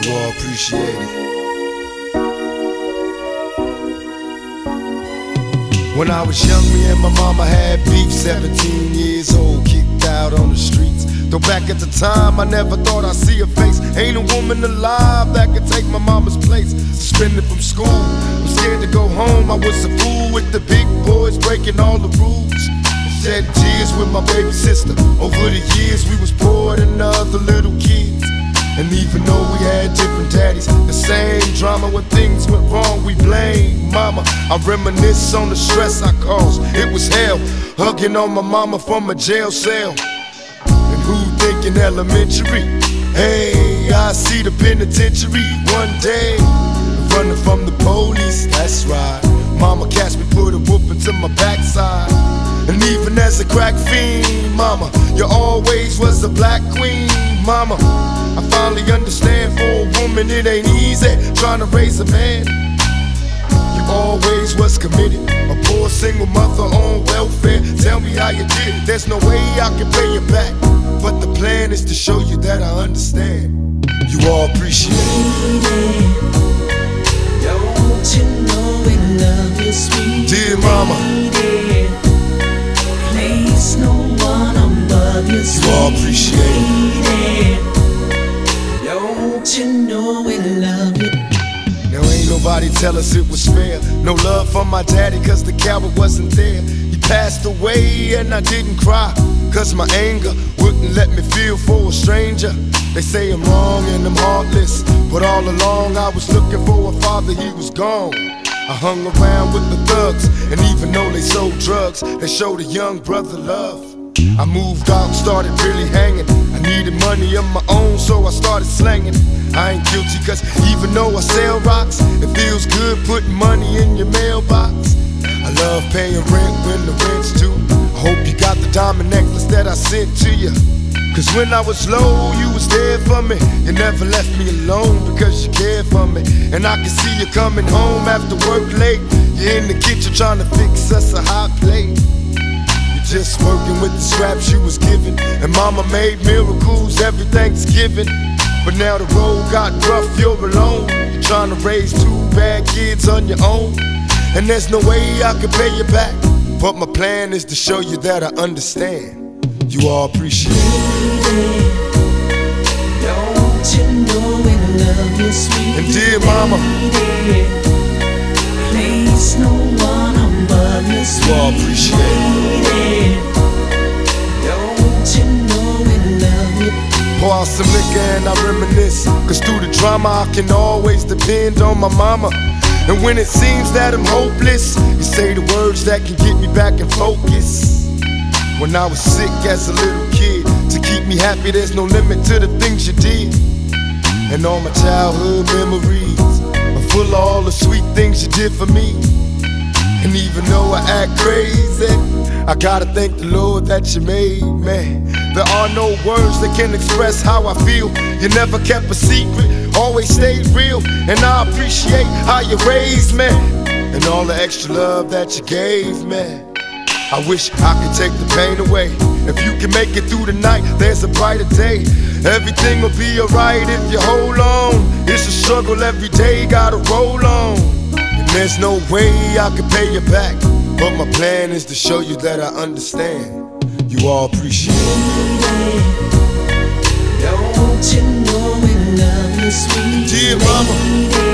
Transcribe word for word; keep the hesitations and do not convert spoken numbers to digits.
You all appreciate it. When I was young, me and my mama had beef. Seventeen years old, kicked out on the streets. Though back at the time, I never thought I'd see her face. Ain't a woman alive that could take my mama's place. Suspended from school, I'm scared to go home. I was a fool with the big boys, breaking all the rules. Shed tears with my baby sister. Over the years, we was poor than other little kids. And even though we had different daddies, the same drama. When things went wrong, we blame mama. I reminisce on the stress I caused. It was hell, hugging on my mama from a jail cell. And who thinking elementary? Hey, I see the penitentiary one day. Running from the police, that's right. Mama catch me, put a whooping to my backside. And even as a crack fiend, mama, you always was a black queen, mama. I finally understand, for a woman it ain't easy trying to raise a man. You always was committed, a poor single mother on welfare. Tell me how you did it, there's no way I can pay you back. But the plan is to show you that I understand. You all appreciate it. Don't you know we love you, sweet dear mama. Place no one above you, sweet You all appreciate it. Don't you know we love you? Now ain't nobody tell us it was fair. No love from my daddy cause the coward wasn't there. He passed away and I didn't cry, cause my anger wouldn't let me feel for a stranger. They say I'm wrong and I'm heartless, but all along I was looking for a father, he was gone. I hung around with the thugs, and even though they sold drugs, they showed a young brother love. I moved out, started really hanging. I needed money of my own, so I started slanging. I ain't guilty, cause even though I sell rocks, it feels good putting money in your mailbox. I love paying rent when the rent's due. I hope you got the diamond necklace that I sent to you. Cause when I was low, you was there for me. You never left me alone because you cared for me. And I can see you coming home after work late. You're in the kitchen trying to fix us a hot plate. You're just working with the scraps you was given. And mama made miracles every Thanksgiving. But now the road got rough, you're alone. You're trying to raise two bad kids on your own. And there's no way I can pay you back. But my plan is to show you that I understand. You all appreciate it. Don't you know we love you, sweet And dear mama, place no one above you, sweet you all appreciate it. Don't you know we love you? Pour out some liquor and I reminisce, cause through the drama I can always depend on my mama. And when it seems that I'm hopeless, you say the words that can get me back in focus. When I was sick as a little kid, to keep me happy there's no limit to the things you did. And all my childhood memories are full of all the sweet things you did for me. And even though I act crazy, I gotta thank the Lord that you made me. There are no words that can express how I feel. You never kept a secret, always stayed real. And I appreciate how you raised me, and all the extra love that you gave me. I wish I could take the pain away. If you can make it through the night, there's a brighter day. Everything will be alright if you hold on. It's a struggle every day, gotta roll on. And there's no way I can pay you back, but my plan is to show you that I understand. You all appreciate it. Don't you know we love you, sweet Dear mama,